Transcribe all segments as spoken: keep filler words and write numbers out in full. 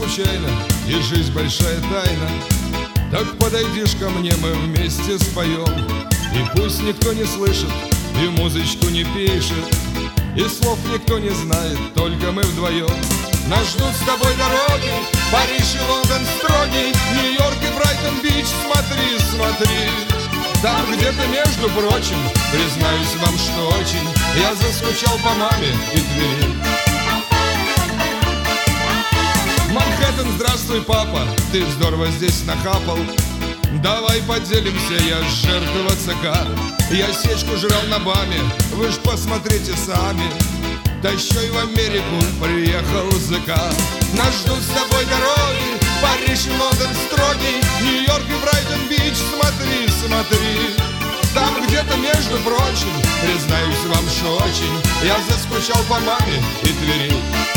случайно, и жизнь большая тайна. Так подойдешь ко мне, мы вместе споем. И пусть никто не слышит, и музычку не пишет, и слов никто не знает, только мы вдвоем. Нас ждут с тобой дороги, Париж и Лондон строгий, Нью-Йорк и Брайтон-Бич, смотри, смотри. Там где-то, между прочим, признаюсь вам, что очень я заскучал по маме и Твери. Манхэттен, здравствуй, папа, ты здорово здесь нахапал. Давай поделимся, я жертва ЦК. Я сечку жрал на БАМе, вы ж посмотрите сами. Да еще и в Америку приехал ЗК. Нас ждут с тобой дороги, Париж и Лондон строгий, Нью-Йорк и Брайтон-Бич, смотри, смотри. Там где-то, между прочим, признаюсь вам, что очень я заскучал по маме и Твери.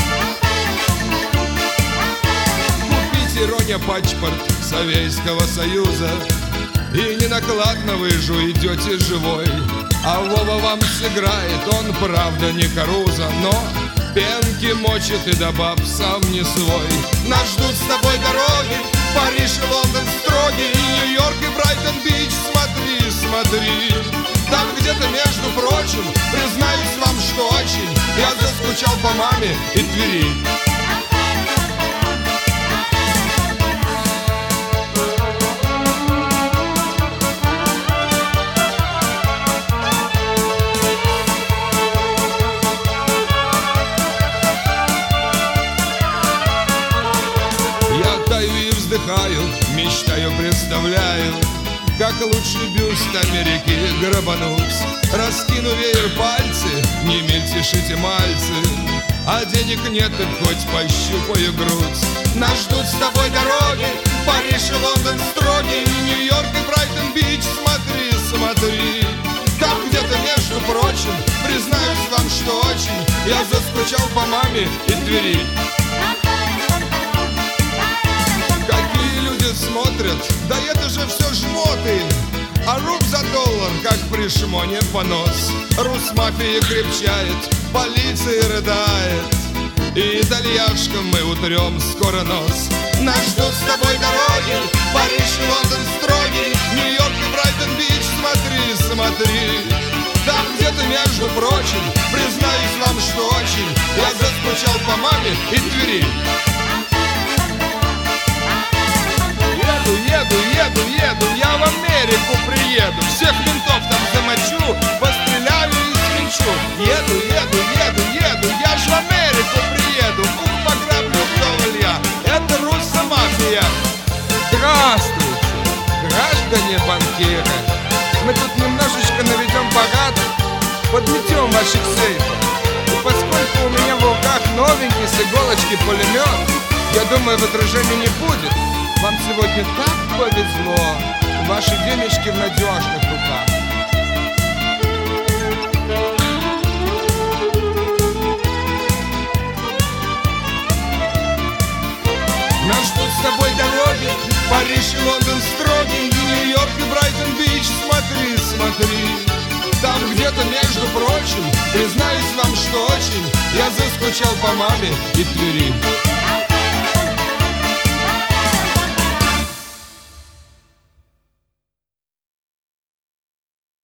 Ирония паспорт Советского Союза, и не накладно вы же уйдете живой. А Вова вам сыграет, он правда не Каруза, но пенки мочит и до баб сам не свой. Нас ждут с тобой дороги, Париж и Лондон строгий, Нью-Йорк и Брайтон-Бич, смотри, смотри. Там где-то, между прочим, признаюсь вам, что очень я заскучал по маме и Твери. Вздыхаю, мечтаю, представляю, как лучший бюст Америки грабануть. Раскину веер пальцы, не мельтешите мальцы, а денег нет, и хоть пощупаю грудь. Нас ждут с тобой дороги, Париж и Лондон строгий, Нью-Йорк и Брайтон-Бич, смотри, смотри. Там где-то, между прочим, признаюсь вам, что очень я заскучал по маме и Твери. Смотрят, да это же все жмоты, а руб за доллар, как при шмоне понос. Русмафия крепчает, полиция рыдает, и итальяшкам мы утрем скоро нос. Нас ждут с тобой дороги, Париж и Лондон строгий, Нью-Йорк и Брайтон-Бич, смотри, смотри. Там где-то, между прочим, признаюсь вам, что очень я заскучал по маме и Твери. Еду, еду, еду, еду, я в Америку приеду, всех ментов там замочу, постреляю и свинчу. Еду, еду, еду, еду, я ж в Америку приеду, ух, пограблю вдоволь я, это руссомафия. Здравствуйте, граждане банкиры. Мы тут немножечко наведем порядок, подметем ваших сейфов. И поскольку у меня в руках новенький с иголочки пулемет, я думаю, возражений не будет. Вам сегодня так повезло, ваши денежки в надежных руках. Нас ждут с тобой дороги, Париж и Лондон строгий, Нью-Йорк и Брайтон-Бич, смотри, смотри. Там где-то, между прочим, признаюсь вам, что очень я заскучал по маме и Твери.